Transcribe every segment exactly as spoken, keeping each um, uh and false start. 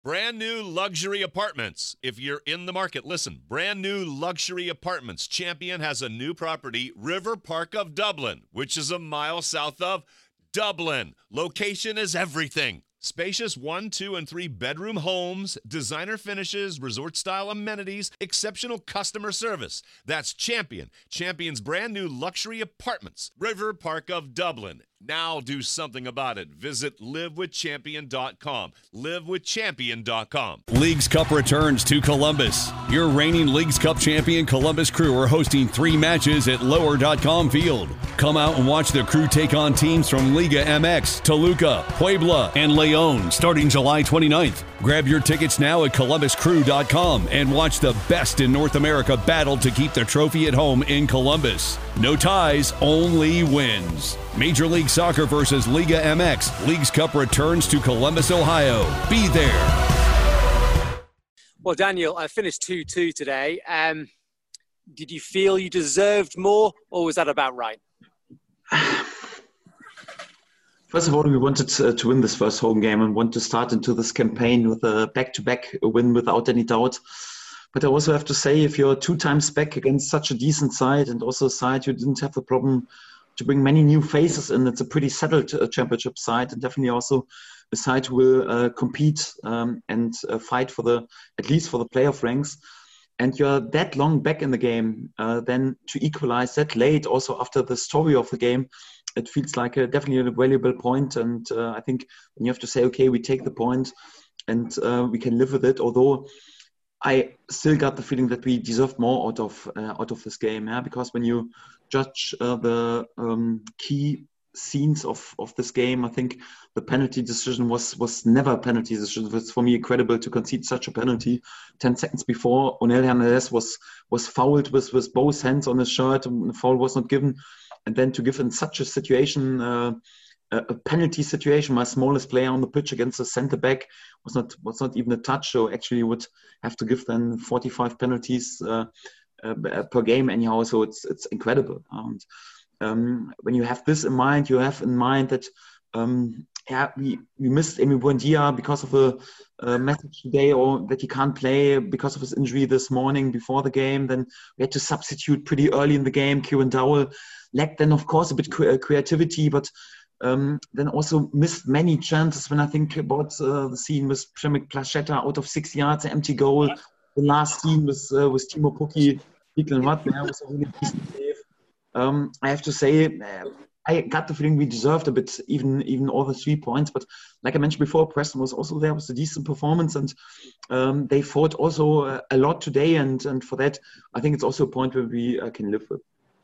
Brand new luxury apartments. If you're in the market, listen. Brand new luxury apartments. Champion has a new property, River Park of Dublin, which is a mile south of Dublin. Location is everything. Spacious one, two, and three bedroom homes, designer finishes, resort-style amenities, exceptional customer service. That's Champion. Champion's brand new luxury apartments. River Park of Dublin. Now do something about it. Visit live with champion dot com. live with champion dot com. Leagues Cup returns to Columbus. Your reigning Leagues Cup champion Columbus Crew are hosting three matches at lower dot com field. Come out and watch the Crew take on teams from Liga M X, Toluca, Puebla, and Leon starting July twenty-ninth. Grab your tickets now at columbus crew dot com and watch the best in North America battle to keep the trophy at home in Columbus. No ties, only wins. Major League Soccer versus Liga M X. Leagues Cup returns to Columbus, Ohio. Be there. Well, Daniel, I finished two two today. Um, did you feel you deserved more, or was that about right? First of all, we wanted to, to win this first home game and want to start into this campaign with a back-to-back win without any doubt. But I also have to say, if you're two times back against such a decent side and also a side you didn't have the problem to bring many new faces in, it's a pretty settled uh, championship side, and definitely also a side who will uh, compete um, and uh, fight for the, at least for the playoff ranks. And you're that long back in the game, uh, then to equalize that late, also after the story of the game, it feels like a, definitely a valuable point. And uh, I think when you have to say, okay, we take the point and uh, we can live with it. Although I still got the feeling that we deserved more out of uh, out of this game, yeah. Because when you judge uh, the um, key scenes of, of this game, I think the penalty decision was was never a penalty decision. It's for me incredible to concede such a penalty. Ten seconds before, Onel Hernandez was was fouled with, with both hands on his shirt, and the foul was not given. And then to give in such a situation, uh, a, a penalty situation, my smallest player on the pitch against the centre back was not was not even a touch. So actually, you would have to give then forty-five penalties uh, uh, per game anyhow. So it's it's incredible. And um, when you have this in mind, you have in mind that um, yeah, we we missed Emi Buendia because of a, a message today, or that he can't play because of his injury this morning before the game. Then we had to substitute pretty early in the game. Kieran Dowell lacked then, of course, a bit cre- creativity, but um, then also missed many chances. When I think about uh, the scene with Przemek Placheta out of six yards, an empty goal. The last scene was uh, with Timo Pukki, Declan Watt, there was a really decent save. Um, I have to say, uh, I got the feeling we deserved a bit, even even all the three points. But like I mentioned before, Preston was also there with a decent performance, and um, they fought also uh, a lot today. And, and for that, I think it's also a point where we uh, can live with.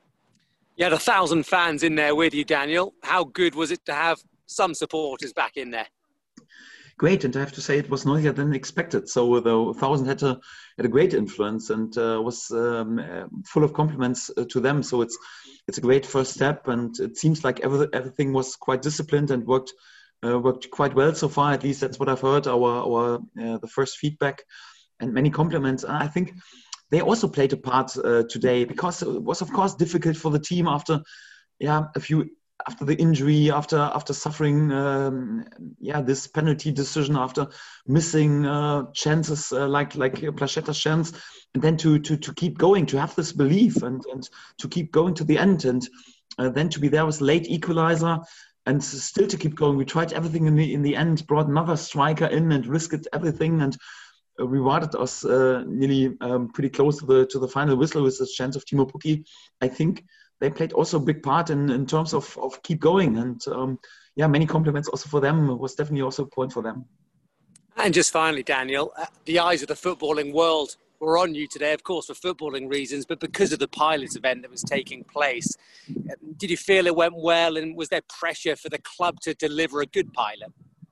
You had a thousand fans in there with you, Daniel. How good was it to have some supporters back in there? Great, and I have to say it was noisier than expected. So the thousand had a had a great influence and uh, was um, uh, full of compliments uh, to them. So it's it's a great first step, and it seems like every, everything was quite disciplined and worked uh, worked quite well so far. At least that's what I've heard. Our our uh, the first feedback, and many compliments. I think they also played a part uh, today, because it was of course difficult for the team after yeah a few. after the injury, after after suffering, um, yeah, this penalty decision, after missing uh, chances uh, like like Placheta's chance, and then to to to keep going, to have this belief, and and to keep going to the end, and uh, then to be there with late equalizer, and still to keep going. We tried everything in the in the end, brought another striker in, and risked everything, and uh, rewarded us uh, nearly um, pretty close to the to the final whistle with this chance of Timo Pukki. I think they played also a big part in, in terms of, of keep going. And um, yeah, many compliments also for them. It was definitely also a point for them. And just finally, Daniel, uh, the eyes of the footballing world were on you today, of course, for footballing reasons, but because of the pilot event that was taking place. Uh, did you feel it went well, and was there pressure for the club to deliver a good pilot?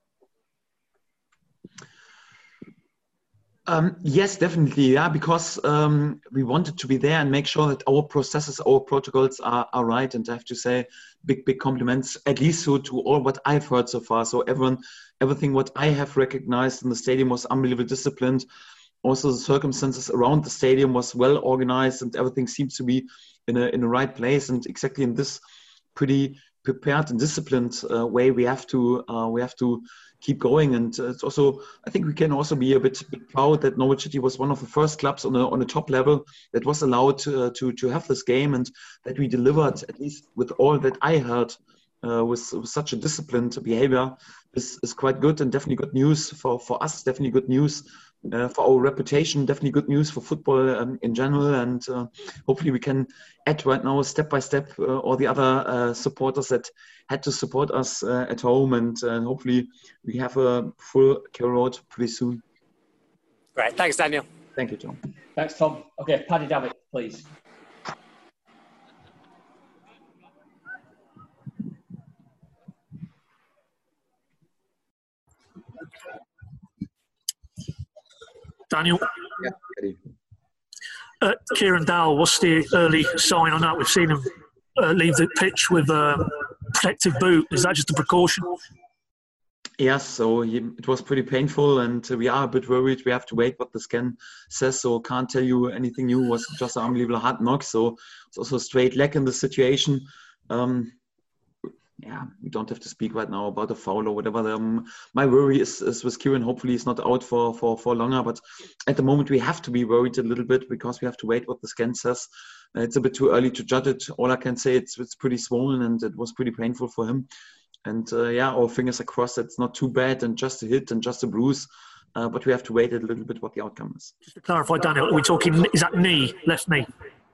Um, yes, definitely. Yeah, because um, we wanted to be there and make sure that our processes, our protocols are, are right. And I have to say, big, big compliments, at least to, to all what I've heard so far. So everyone, everything what I have recognized in the stadium was unbelievably disciplined. Also, the circumstances around the stadium was well organized, and everything seems to be in a in the right place, and exactly in this pretty prepared and disciplined uh, way we have to uh, we have to keep going. And uh, it's also, I think we can also be a bit, bit proud that Norwich City was one of the first clubs on a on a top level that was allowed to, uh, to to have this game, and that we delivered, at least with all that I heard, uh, with, with such a disciplined behavior is, is quite good, and definitely good news for, for us, definitely good news uh, for our reputation, definitely good news for football um, in general. And uh, hopefully we can add right now step by step uh, all the other uh, supporters that had to support us uh, at home, and uh, hopefully we have a full Carrow Road pretty soon. Great, thanks Daniel. Thank you, Tom. Thanks, Tom. Okay, Paddy Davitt, please. Daniel. Yeah, Eddie. Uh, Kieran Dowell, what's the early sign on that? We've seen him uh, leave the pitch with a protective boot. Is that just a precaution? Yes, so he, it was pretty painful, and we are a bit worried. We have to wait what the scan says, so can't tell you anything new. It was just an unbelievable hard knock, so it's also a straight leg in the situation. Um, yeah, we don't have to speak right now about a foul or whatever. Um, my worry is, is with Kieran. Hopefully he's not out for, for, for longer, but at the moment we have to be worried a little bit because we have to wait what the scan says. Uh, it's a bit too early to judge it. All I can say, it's it's pretty swollen and it was pretty painful for him. And uh, yeah, our fingers are crossed. It's not too bad and just a hit and just a bruise. Uh, but we have to wait a little bit what the outcome is. Just to clarify, Daniel, are we talking, is that knee, left knee?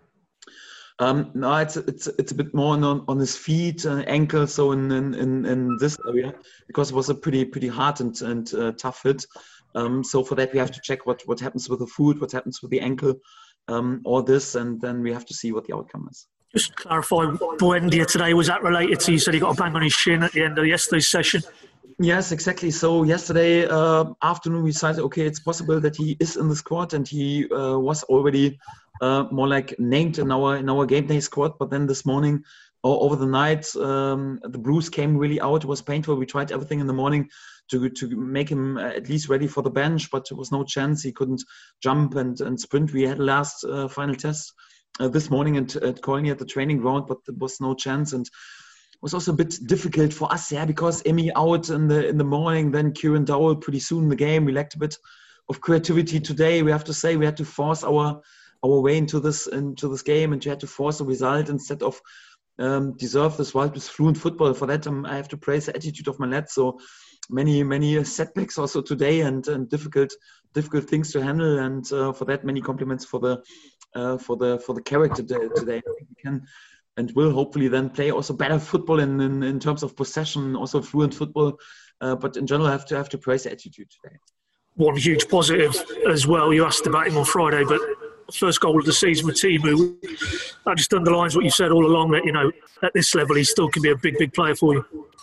Um, no, it's it's it's a bit more on on his feet, uh, ankle, so in, in in this area, because it was a pretty pretty hard and and uh, tough hit. Um, so for that we have to check what what happens with the foot, what happens with the ankle, um, all this, and then we have to see what the outcome is. Just to clarify, Buendia today, was that related to, you said he got a bang on his shin at the end of yesterday's session? Yes, exactly. So yesterday uh, afternoon we decided, okay, it's possible that he is in the squad, and he uh, was already uh, more like named in our in our game day squad. But then this morning, or over the night, um, the bruise came really out. It was painful. We tried everything in the morning to to make him at least ready for the bench, but there was no chance. He couldn't jump and, and sprint. We had a last uh, final test uh, this morning at, at Colney at the training ground, but there was no chance. And it was also a bit difficult for us, yeah, because Emmy out in the in the morning, then Kieran Dowell pretty soon in the game. We lacked a bit of creativity today. We have to say we had to force our our way into this into this game, and we had to force a result instead of um, deserve this result with fluent football. For that, um, I have to praise the attitude of my lads. So many many setbacks also today, and, and difficult difficult things to handle. And uh, for that, many compliments for the uh, for the for the character today. I think we can and will hopefully then play also better football in, in, in terms of possession, also fluent football. Uh, but in general, I have to have to praise the attitude today. One huge positive as well, you asked about him on Friday, but first goal of the season with Teemu, that just underlines what you said all along, that, you know, at this level, he still can be a big, big player for you.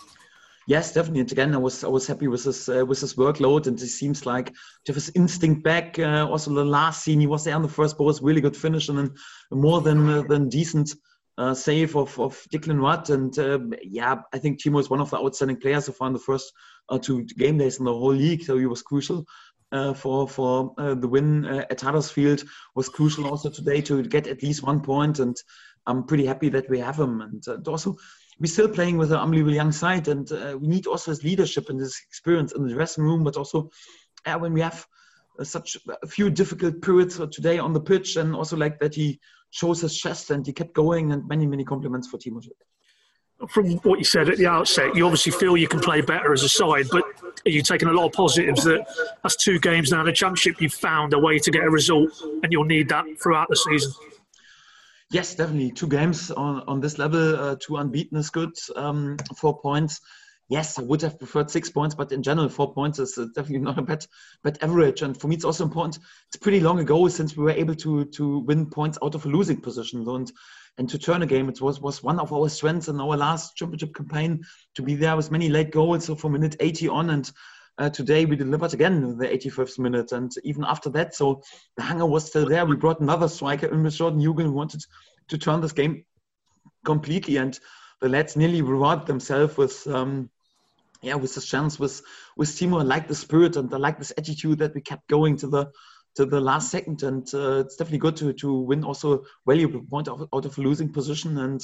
Yes, definitely. And again, I was I was happy with his uh, with his workload, and it seems like to have his instinct back. Uh, also, the last scene, he was there on the first ball, was really good finish, and then more than uh, than decent Uh, save of, of Declan Rudd. And um, yeah, I think Teemu is one of the outstanding players so far in the first uh, two game days in the whole league. So he was crucial uh, for for uh, the win uh, at Huddersfield. Was crucial also today to get at least one point. And I'm pretty happy that we have him. And, uh, and also, we're still playing with an unbelievable young side. And uh, we need also his leadership and his experience in the dressing room. But also uh, when we have uh, such a few difficult periods today on the pitch, and also like that he shows his chest and he kept going, and many, many compliments for Teemu. From what you said at the outset, you obviously feel you can play better as a side, but are you taking a lot of positives that that's two games now in the Championship, you've found a way to get a result, and you'll need that throughout the season? Yes, definitely. Two games on, on this level, uh, two unbeaten is good. Um, four points. Yes, I would have preferred six points, but in general, four points is definitely not a bad, bad average. And for me, it's also important. It's pretty long ago since we were able to to win points out of a losing position, and and to turn a game. It was was one of our strengths in our last championship campaign, to be there with many late goals. So from minute eighty on, and uh, today we delivered again in the eighty-fifth minute, and even after that. So the hunger was still there. We brought another striker in with Jordan Hugan, who wanted to turn this game completely, and the lads nearly rewarded themselves with. Um, Yeah, with this chance with with Teemu. I like the spirit, and I like this attitude that we kept going to the to the last second. And uh, it's definitely good to to win also valuable point out, out of a losing position. And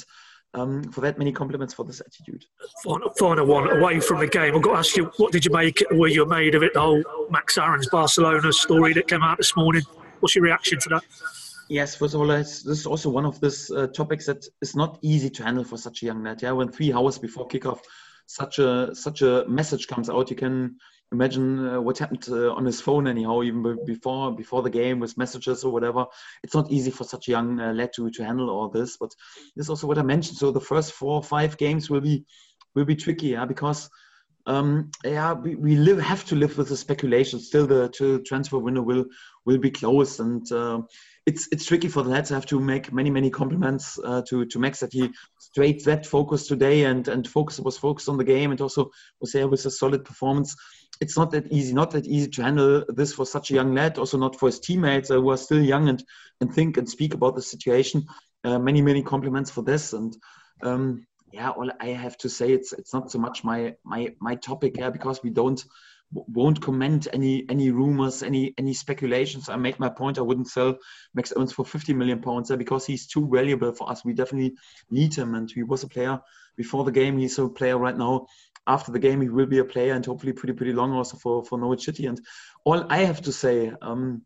um, for that, many compliments for this attitude. Final, final one, away from the game. I've got to ask you, what did you make, were you made of it, the whole Max Aarons Barcelona story that came out this morning? What's your reaction to that? Yes, first of all, this is also one of these uh, topics that is not easy to handle for such a young lad. Yeah, when three hours before kickoff, such a such a message comes out, you can imagine uh, what happened uh, on his phone anyhow, even before before the game with messages or whatever. It's not easy for such a young uh, lad to to handle all this. But this is also what I mentioned. So the first four or five games will be will be tricky, yeah, because um, yeah, we, we live have to live with the speculation. Still, the to transfer window will will be closed, and uh, it's it's tricky for the lads. I have to make many many compliments uh, to to Max that he straight that focus today and and focus was focused on the game and also was there with a solid performance. It's not that easy, not that easy to handle this for such a young lad. Also not for his teammates uh, who are still young and and think and speak about the situation. Uh, many many compliments for this and. Um, Yeah, all I have to say it's it's not so much my my my topic, yeah, because we don't won't comment any any rumors, any any speculations. I made my point. I wouldn't sell Max Aarons for fifty million pounds there because he's too valuable for us. We definitely need him, and he was a player before the game. He's a player right now. After the game, he will be a player, and hopefully pretty pretty long also for for Norwich City. And all I have to say, um,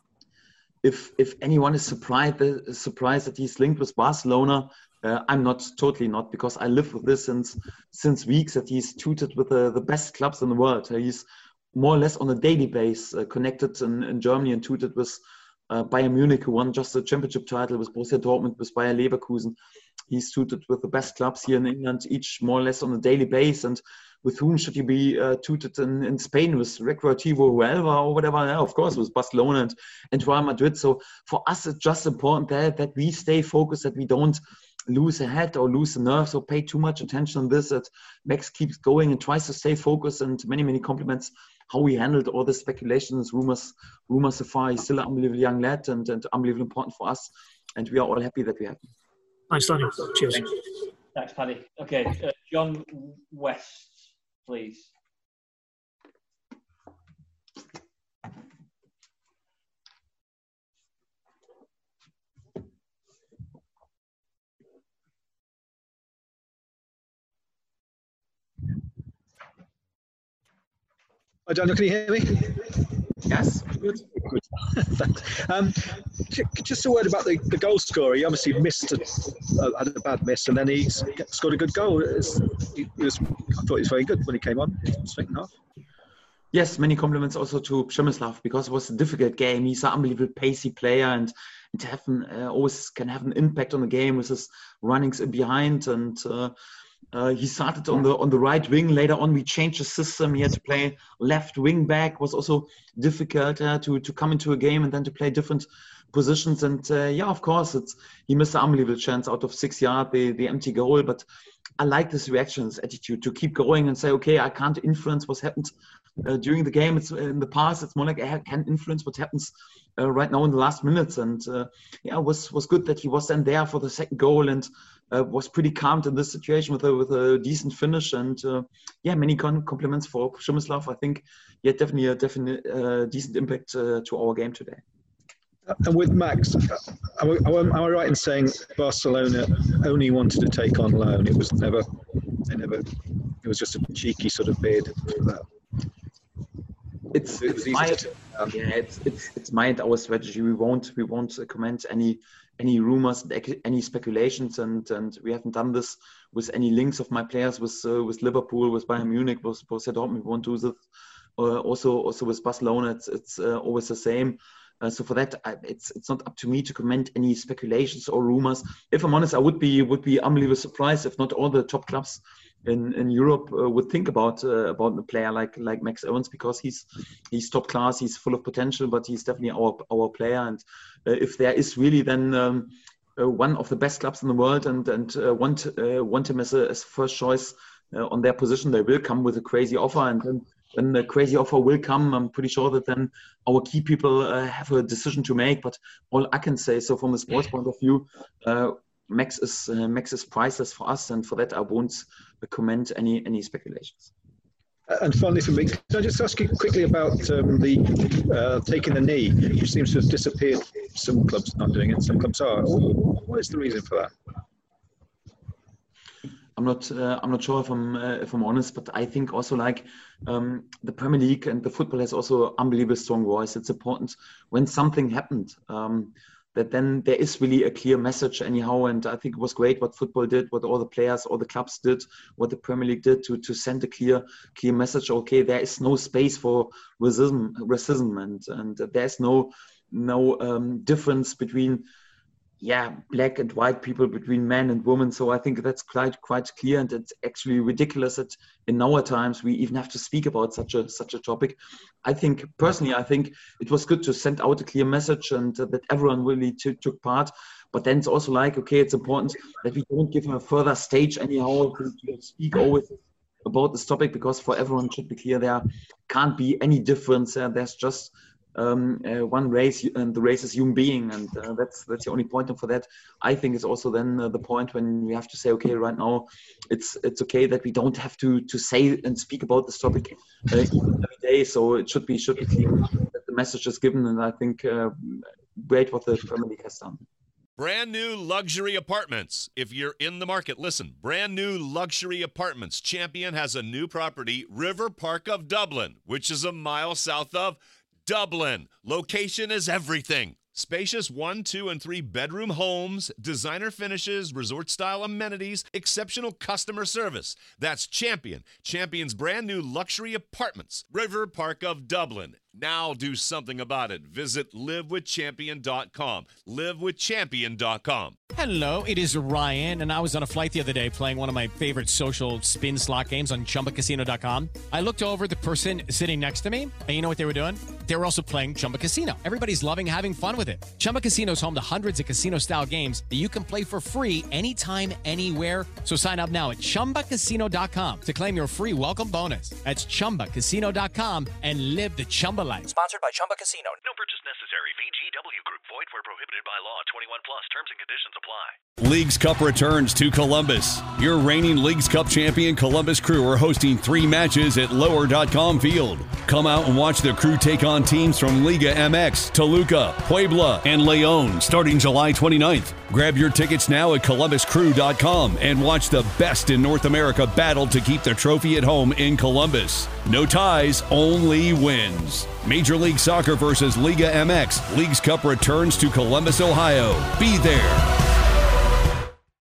if if anyone is surprised uh, surprised that he's linked with Barcelona. Uh, I'm not, totally not, because I live with this since since weeks that he's tutored with the, the best clubs in the world. Uh, he's more or less on a daily basis uh, connected in, in Germany and tutored with uh, Bayern Munich, who won just the championship title, with Borussia Dortmund, with Bayer Leverkusen. He's tutored with the best clubs here in England, each more or less on a daily basis. And with whom should he be uh, tutored in, in Spain? With Recreativo Huelva or whatever? Yeah, of course, with Barcelona and, and Real Madrid. So for us, it's just important that, that we stay focused, that we don't lose a head or lose the nerves or pay too much attention on this, that Max keeps going and tries to stay focused, and many, many compliments how he handled all the speculations, rumors, rumors so far. He's still an unbelievably young lad and, and unbelievably important for us, and we are all happy that we have him. Thanks, Daniel. Cheers. Thanks, Thanks Paddy. Okay, uh, John West, please. Hi, Daniel, can you hear me? Yes, good. Good. um, just a word about the, the goal scorer. He obviously missed, a, uh, had a bad miss, and then he scored a good goal. It was, he was, I thought he was very good when he came on, second half. Yes, many compliments also to Przemysław, because it was a difficult game. He's an unbelievable pacey player, and it have an, uh, always can have an impact on the game with his runnings behind. And uh, uh, he started on the on the right wing. Later on, we changed the system. He had to play left wing back. Was also difficult uh, to to come into a game and then to play different positions. And uh, yeah, of course, it's he missed an unbelievable chance out of six yards, the the empty goal. But I like this reaction, this attitude to keep going and say, okay, I can't influence what's happened uh, during the game. It's in the past. It's more like I can influence what happens uh, right now in the last minutes. And uh, yeah, it was was good that he was then there for the second goal and uh, was pretty calm in this situation with a with a decent finish. And uh, yeah, many compliments for Przemysław. I think he had definitely a definite uh, decent impact uh, to our game today. And with Max, am I, am I right in saying Barcelona only wanted to take on loan? It was never, they never. It was just a cheeky sort of bid for that. It's, it it's my, to, um, yeah, it's it's it's my and our strategy. We won't we won't comment any any rumors, any speculations, and and we haven't done this with any links of my players with uh, with Liverpool, with Bayern Munich, with Borussia Dortmund. We won't do this. Uh, also also with Barcelona, it's it's uh, always the same. Uh, so for that, I, it's it's not up to me to comment any speculations or rumors. If I'm honest, I would be would be unbelievably surprised if not all the top clubs in in Europe uh, would think about uh, about a player like like Max Aarons, because he's he's top class, he's full of potential, but he's definitely our our player. And uh, if there is really then um, uh, one of the best clubs in the world and and uh, want uh, want him as a as first choice uh, on their position, they will come with a crazy offer. And then when the crazy offer will come, I'm pretty sure that then our key people uh, have a decision to make. But all I can say, so from the sports point of view, uh, Max is uh, Max is priceless for us, and for that I won't uh, comment any any speculations. And finally, for me, can I just ask you quickly about um, the uh, taking the knee, which seems to have disappeared. Some clubs not doing it, some clubs are. What is the reason for that? I'm not uh, I'm not sure if I'm uh, if I'm honest, but I think also like um, the Premier League and the football has also unbelievably strong voice. It's important when something happened. Um, that then there is really a clear message anyhow. And I think it was great what football did, what all the players, all the clubs did, what the Premier League did to, to send a clear clear message. Okay, there is no space for racism, racism and, and there's no no um, difference between yeah, black and white people, between men and women. So I think that's quite quite clear, and it's actually ridiculous that in our times we even have to speak about such a such a topic. I think personally, I think it was good to send out a clear message and uh, that everyone really t- took part. But then it's also like, okay, it's important that we don't give them a further stage anyhow to, to speak always about this topic, because for everyone should be clear there can't be any difference. Uh, there's just Um, uh, one race, and the race is human being, and uh, that's that's the only point. And for that, I think it's also then uh, the point when we have to say, okay, right now, it's it's okay that we don't have to to say and speak about this topic uh, every day. So it should be should be clear that the message is given, and I think uh, great what the Premier League has done. Brand new luxury apartments. If you're in the market, listen. Brand new luxury apartments. Champion has a new property, River Park of Dublin, which is a mile south of Dublin. Location is everything. Spacious one, two, and three bedroom homes, designer finishes, resort-style amenities, exceptional customer service. That's Champion. Champion's brand new luxury apartments, River Park of Dublin. Now do something about it. Visit live with champion dot com. live with champion dot com. Hello, it is Ryan, and I was on a flight the other day playing one of my favorite social spin slot games on chumba casino dot com. I looked over at the person sitting next to me, and you know what they were doing? They were also playing Chumba Casino. Everybody's loving having fun with it. Chumba Casino is home to hundreds of casino-style games that you can play for free anytime, anywhere. So sign up now at chumba casino dot com to claim your free welcome bonus. That's chumba casino dot com and live the Chumba life. Sponsored by Chumba Casino. No purchase necessary. V G W Group. Void where prohibited by law. twenty-one plus. Terms and conditions apply. Leagues Cup returns to Columbus. Your reigning Leagues Cup champion Columbus Crew are hosting three matches at lower dot com field. Come out and watch the Crew take on teams from Liga M X, Toluca, Puebla, and León starting July twenty-ninth. Grab your tickets now at columbus crew dot com and watch the best in North America battle to keep the trophy at home in Columbus. No ties, only wins. Major League Soccer versus Liga M X. Leagues Cup returns to Columbus, Ohio. Be there.